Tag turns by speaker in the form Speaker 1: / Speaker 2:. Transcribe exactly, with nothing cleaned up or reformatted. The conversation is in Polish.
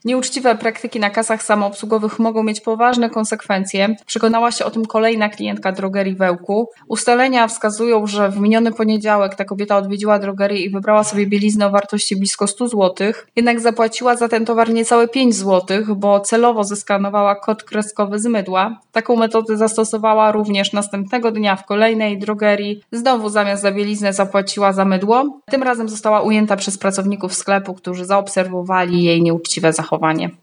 Speaker 1: Nieuczciwe praktyki na kasach samoobsługowych mogą mieć poważne konsekwencje. Przekonała się o tym kolejna klientka drogerii Wełku. Ustalenia wskazują, że w miniony poniedziałek ta kobieta odwiedziła drogerię i wybrała sobie bieliznę o wartości blisko sto złotych. Jednak zapłaciła za ten towar niecałe pięć złotych, bo celowo zeskanowała kod kreskowy z mydła. Taką metodę zastosowała również następnego dnia w kolejnej drogerii. Znowu zamiast za bieliznę zapłaciła za mydło. Tym razem została ujęta przez pracowników sklepu, którzy zaobserwowali jej nieuczciwe zachowanie.